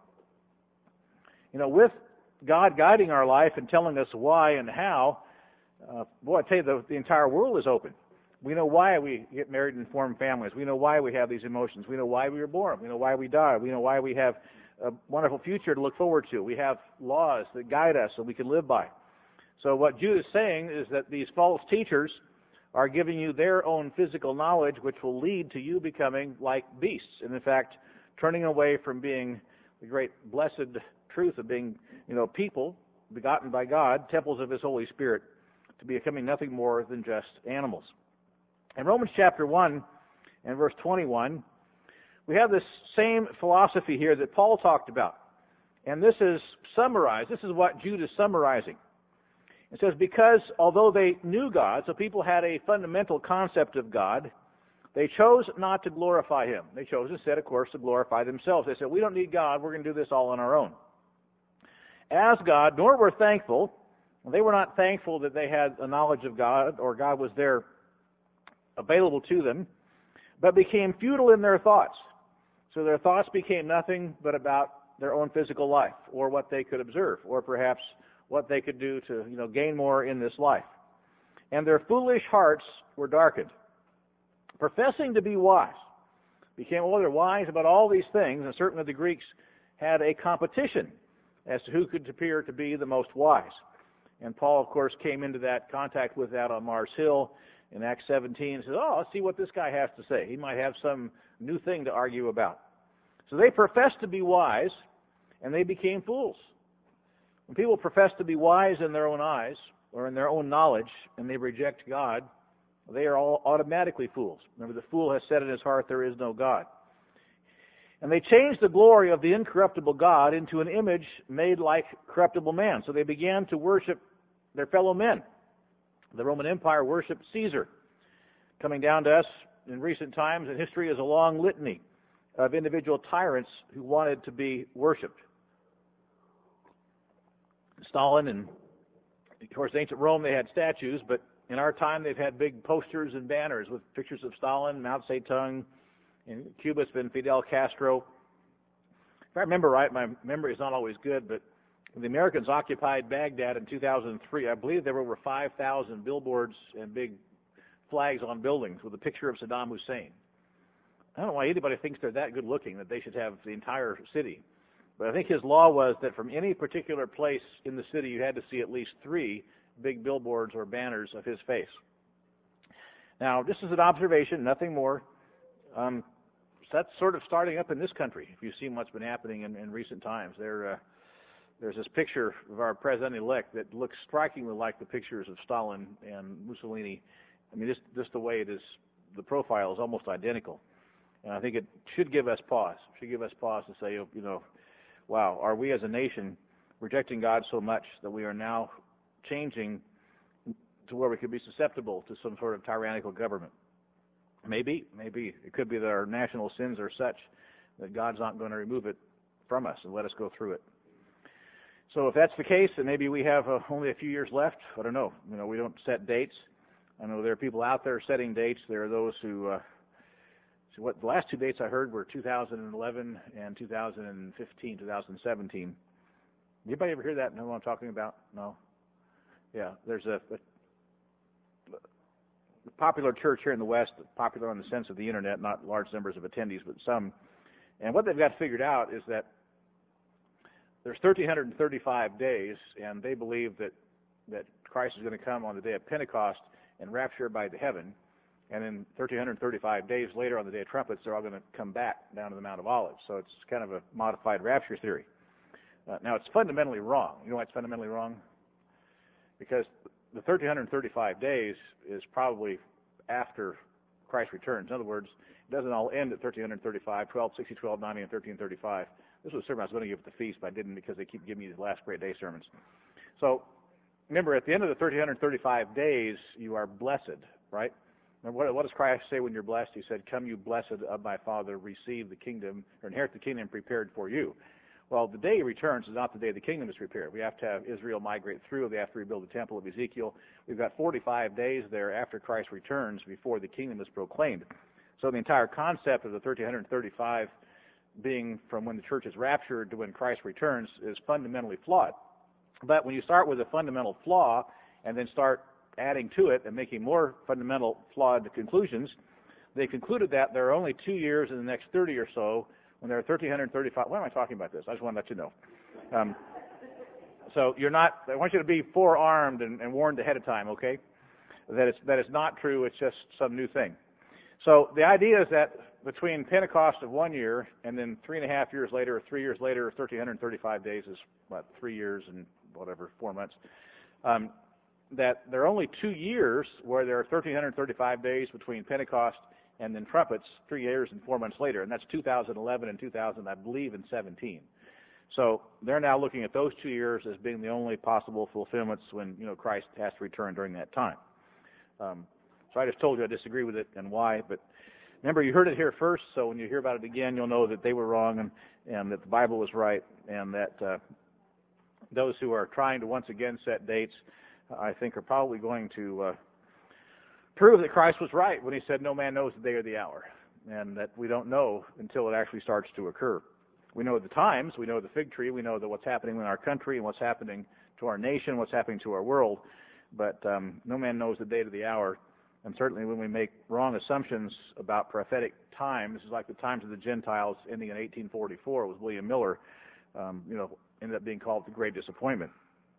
With God guiding our life and telling us why and how, I tell you, the entire world is open. We know why we get married and form families. We know why we have these emotions. We know why we were born. We know why we die. We know why we have a wonderful future to look forward to. We have laws that guide us and we can live by. So what Jude is saying is that these false teachers are giving you their own physical knowledge, which will lead to you becoming like beasts. And in fact, turning away from being the great blessed truth of being, people begotten by God, temples of His Holy Spirit, to becoming nothing more than just animals. In Romans chapter 1 and verse 21, we have this same philosophy here that Paul talked about. And this is summarized. This is what Jude is summarizing. It says, because although they knew God, so people had a fundamental concept of God, They chose not to glorify him. They chose instead, of course, to glorify themselves. They said, we don't need God. We're going to do this all on our own. As God, nor were thankful. They were not thankful that they had a knowledge of God or God was there available to them, but became futile in their thoughts. So their thoughts became nothing but about their own physical life or what they could observe or perhaps what they could do to, gain more in this life. And their foolish hearts were darkened. Professing to be wise, became, they're wise about all these things, and certainly the Greeks had a competition as to who could appear to be the most wise. And Paul, of course, came into that contact with that on Mars Hill in Acts 17 and says, let's see what this guy has to say. He might have some new thing to argue about. So they professed to be wise, and they became fools. When people profess to be wise in their own eyes or in their own knowledge, and they reject God, they are all automatically fools. Remember, the fool has said in his heart, there is no God. And they changed the glory of the incorruptible God into an image made like corruptible man. So they began to worship their fellow men. The Roman Empire worshipped Caesar. Coming down to us in recent times in history is a long litany of individual tyrants who wanted to be worshipped. Stalin, and of course ancient Rome, they had statues, but in our time they've had big posters and banners with pictures of Stalin, Mao Zedong. In Cuba, it's been Fidel Castro. If I remember right, my memory is not always good, but when the Americans occupied Baghdad in 2003, I believe there were over 5,000 billboards and big flags on buildings with a picture of Saddam Hussein. I don't know why anybody thinks they're that good looking that they should have the entire city. But I think his law was that from any particular place in the city, you had to see at least 3 big billboards or banners of his face. Now, this is an observation, nothing more. That's sort of starting up in this country, if you've seen what's been happening in recent times. There's this picture of our president-elect that looks strikingly like the pictures of Stalin and Mussolini. I mean, just the way it is, the profile is almost identical. And I think it should give us pause. It should give us pause to say, wow, are we as a nation rejecting God so much that we are now changing to where we could be susceptible to some sort of tyrannical government? Maybe. It could be that our national sins are such that God's not going to remove it from us and let us go through it. So if that's the case, then maybe we have only a few years left. I don't know. We don't set dates. I know there are people out there setting dates. There are those who, the last 2 dates I heard were 2011 and 2015, 2017. Anybody ever hear that? Know what I'm talking about? No? Yeah, there's a popular church here in the West, popular in the sense of the internet, not large numbers of attendees, but some. And what they've got figured out is that there's 1,335 days, and they believe that Christ is going to come on the day of Pentecost and rapture everybody to heaven. And then 1,335 days later on the day of trumpets, they're all going to come back down to the Mount of Olives. So it's kind of a modified rapture theory. Now, it's fundamentally wrong. You know why it's fundamentally wrong? Because the 1,335 days is probably after Christ returns. In other words, it doesn't all end at 1,335, 12, 60, 12, 90, and 1,335. This was a sermon I was going to give at the feast, but I didn't because they keep giving me these last great day sermons. So remember, at the end of the 1,335 days, you are blessed, right? Remember, what does Christ say when you're blessed? He said, come you blessed of my Father, receive the kingdom, or inherit the kingdom prepared for you. Well, the day he returns is not the day the kingdom is prepared. We have to have Israel migrate through. They have to rebuild the temple of Ezekiel. We've got 45 days there after Christ returns before the kingdom is proclaimed. So the entire concept of the 1,335 being from when the church is raptured to when Christ returns is fundamentally flawed. But when you start with a fundamental flaw and then start adding to it and making more fundamental flawed conclusions, they concluded that there are only 2 years in the next 30 or so when there are 1,335. Why am I talking about this? I just want to let you know. So you're not, I want you to be forearmed and warned ahead of time, okay? That it's not true, it's just some new thing. So the idea is that between Pentecost of 1 year and then 3.5 years later or 3 years later, 1,335 days is, 3 years and 4 months, that there are only 2 years where there are 1,335 days between Pentecost and then trumpets 3 years and 4 months later, and that's 2011 and 2017. So they're now looking at those 2 years as being the only possible fulfillments when Christ has to return during that time. So I just told you I disagree with it and why, but Remember, you heard it here first, so when you hear about it again, you'll know that they were wrong and that the Bible was right, and that those who are trying to once again set dates, I think, are probably going to prove that Christ was right when he said no man knows the day or the hour, and that we don't know until it actually starts to occur. We know the times, we know the fig tree, we know that what's happening in our country and what's happening to our nation, what's happening to our world, but no man knows the day or the hour. And certainly when we make wrong assumptions about prophetic time, this is like the times of the Gentiles ending in 1844 with William Miller, ended up being called the Great Disappointment.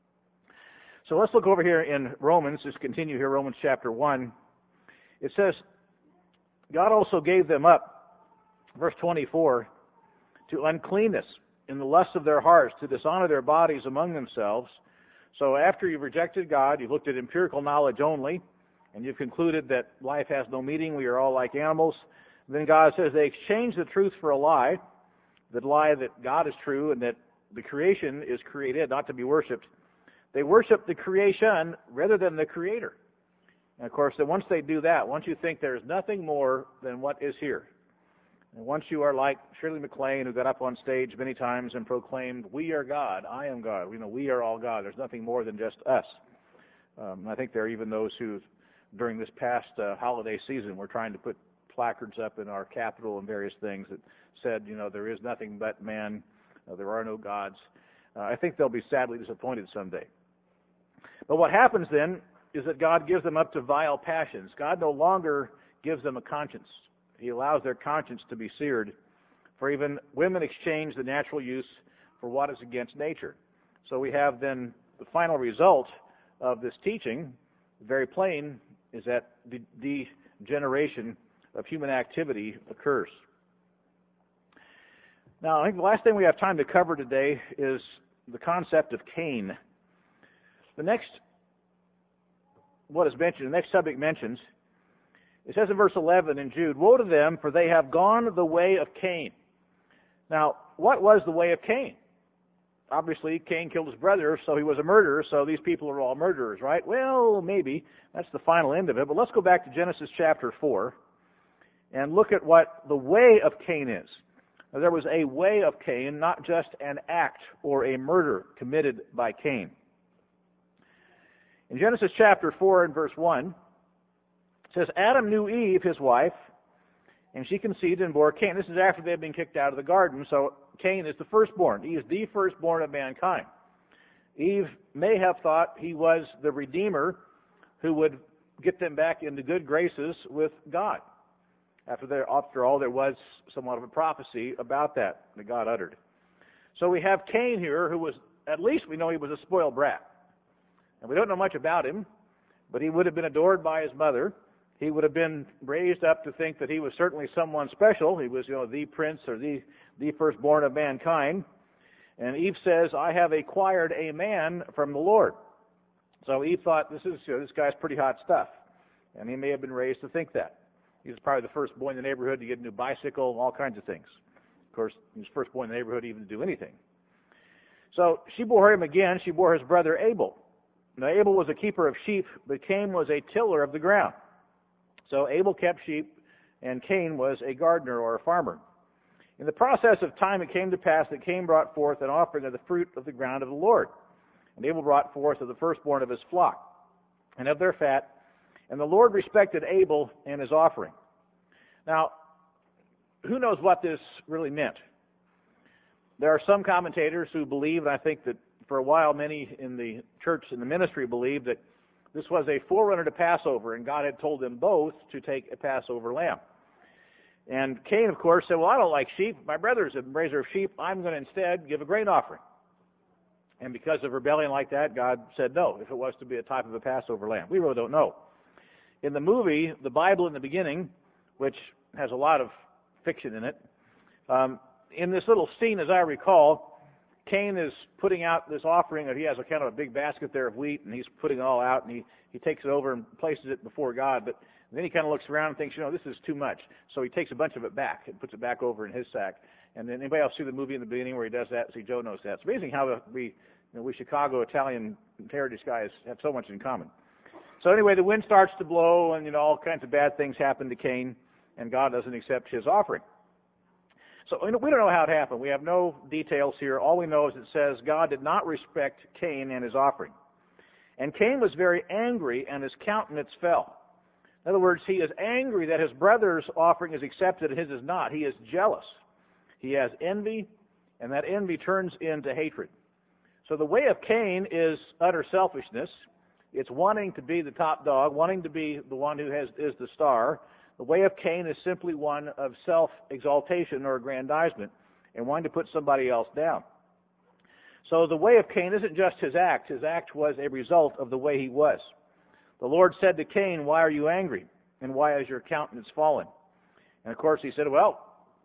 So let's look over here in Romans, just continue here, Romans chapter 1. It says, God also gave them up, verse 24, to uncleanness in the lust of their hearts, to dishonor their bodies among themselves. So after you've rejected God, you've looked at empirical knowledge only, and you've concluded that life has no meaning, we are all like animals. Then God says they exchange the truth for a lie, the lie that God is true and that the creation is created, not to be worshipped. They worship the creation rather than the Creator. And of course, then once they do that, once you think there's nothing more than what is here, and once you are like Shirley MacLaine, who got up on stage many times and proclaimed, we are God, I am God, we are all God, there's nothing more than just us. I think there are even those who, during this past holiday season, were trying to put placards up in our Capitol and various things that said, there is nothing but man, there are no gods. I think they'll be sadly disappointed someday. But what happens then is that God gives them up to vile passions. God no longer gives them a conscience. He allows their conscience to be seared. For even women exchange the natural use for what is against nature. So we have then the final result of this teaching, very plain, is that the degeneration of human activity occurs. Now, I think the last thing we have time to cover today is the concept of Cain. The next subject mentions, it says in verse 11 in Jude, woe to them, for they have gone the way of Cain. Now, what was the way of Cain? Obviously, Cain killed his brother, so he was a murderer, so these people are all murderers, right? Well, maybe. That's the final end of it. But let's go back to Genesis chapter 4 and look at what the way of Cain is. Now, there was a way of Cain, not just an act or a murder committed by Cain. In Genesis chapter 4 and verse 1, it says, Adam knew Eve, his wife, and she conceived and bore Cain. This is after they had been kicked out of the garden, so Cain is the firstborn. He is the firstborn of mankind. Eve may have thought he was the Redeemer who would get them back into good graces with God. After all, there was somewhat of a prophecy about that God uttered. So we have Cain here, who was, at least we know he was a spoiled brat. And we don't know much about him, but he would have been adored by his mother. He would have been raised up to think that he was certainly someone special. He was, the prince or the firstborn of mankind. And Eve says, I have acquired a man from the Lord. So Eve thought, this guy's pretty hot stuff. And he may have been raised to think that. He was probably the first boy in the neighborhood to get a new bicycle, all kinds of things. Of course, he was the first boy in the neighborhood even to do anything. So she bore him again. She bore his brother Abel. Now, Abel was a keeper of sheep, but Cain was a tiller of the ground. So Abel kept sheep, and Cain was a gardener or a farmer. In the process of time, it came to pass that Cain brought forth an offering of the fruit of the ground of the Lord. And Abel brought forth of the firstborn of his flock and of their fat. And the Lord respected Abel and his offering. Now, who knows what this really meant? There are some commentators who believe, and I think that for a while many in the church and the ministry believed, that this was a forerunner to Passover, and God had told them both to take a Passover lamb. And Cain, of course, said, well, I don't like sheep. My brother's a raiser of sheep. I'm going to instead give a grain offering. And because of rebellion like that, God said no, if it was to be a type of a Passover lamb. We really don't know. In the movie, The Bible in the Beginning, which has a lot of fiction in it, in this little scene, as I recall, Cain is putting out this offering, and he has a kind of a big basket there of wheat, and he's putting it all out, and he takes it over and places it before God, but then he kind of looks around and thinks, this is too much. So he takes a bunch of it back and puts it back over in his sack. And then anybody else see the movie in the beginning where he does that? See, Joe knows that. It's amazing how we Chicago Italian heritage guys have so much in common. So anyway, the wind starts to blow, and all kinds of bad things happen to Cain. and God doesn't accept his offering. So we don't know how it happened. We have no details here. All we know is it says God did not respect Cain and his offering. And Cain was very angry, and his countenance fell. In other words, he is angry that his brother's offering is accepted and his is not. He is jealous. He has envy, and that envy turns into hatred. So the way of Cain is utter selfishness. It's wanting to be the top dog, wanting to be the one who is the star. The way of Cain is simply one of self-exaltation or aggrandizement and wanting to put somebody else down. So the way of Cain isn't just his act. His act was a result of the way he was. The Lord said to Cain, "Why are you angry? And why is your countenance fallen?" And of course he said, well,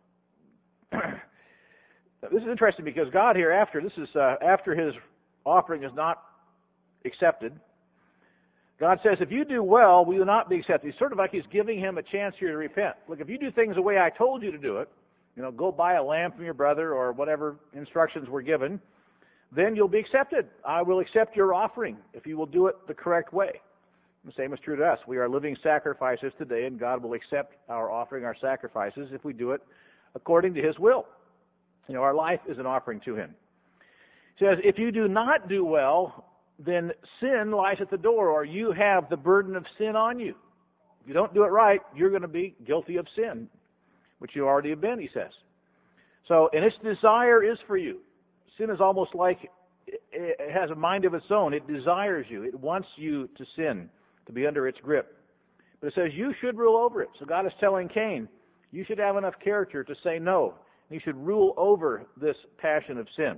this is interesting because God here, after his offering is not accepted, God says, if you do well, we will not be accepted. It's sort of like he's giving him a chance here to repent. Look, if you do things the way I told you to do it, go buy a lamb from your brother or whatever instructions were given, then you'll be accepted. I will accept your offering if you will do it the correct way. The same is true to us. We are living sacrifices today, and God will accept our offering, our sacrifices, if we do it according to his will. Our life is an offering to him. He says, if you do not do well, then sin lies at the door, or you have the burden of sin on you. If you don't do it right, you're going to be guilty of sin, which you already have been, he says. So, and its desire is for you. Sin is almost like it has a mind of its own. It desires you. It wants you to sin, to be under its grip. But it says you should rule over it. So God is telling Cain, you should have enough character to say no. You should rule over this passion of sin.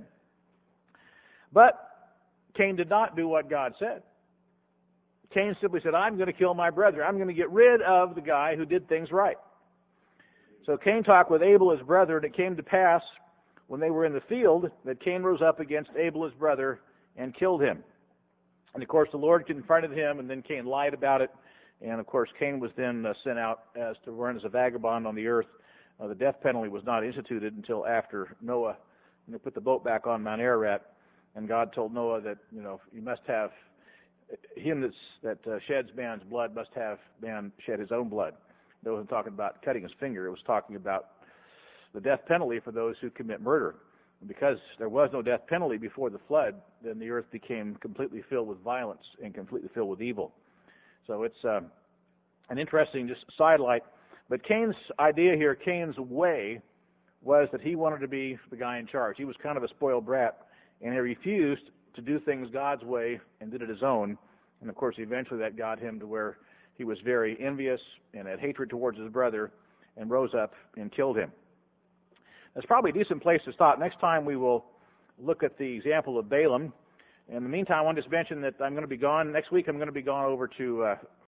But Cain did not do what God said. Cain simply said, I'm going to kill my brother. I'm going to get rid of the guy who did things right. So Cain talked with Abel, his brother, and it came to pass when they were in the field that Cain rose up against Abel, his brother, and killed him. And of course, the Lord confronted him, and then Cain lied about it. And of course, Cain was then sent out as to run as a vagabond on the earth. The death penalty was not instituted until after Noah put the boat back on Mount Ararat. And God told Noah that, you must have, him that sheds man's blood must have man shed his own blood. It wasn't talking about cutting his finger. It was talking about the death penalty for those who commit murder. And because there was no death penalty before the flood, then the earth became completely filled with violence and completely filled with evil. So it's an interesting just sidelight. But Cain's idea here, Cain's way, was that he wanted to be the guy in charge. He was kind of a spoiled brat. And he refused to do things God's way and did it his own. And, of course, eventually that got him to where he was very envious and had hatred towards his brother and rose up and killed him. That's probably a decent place to stop. Next time we will look at the example of Balaam. In the meantime, I want to just mention that I'm going to be gone. Next week I'm going to be gone over to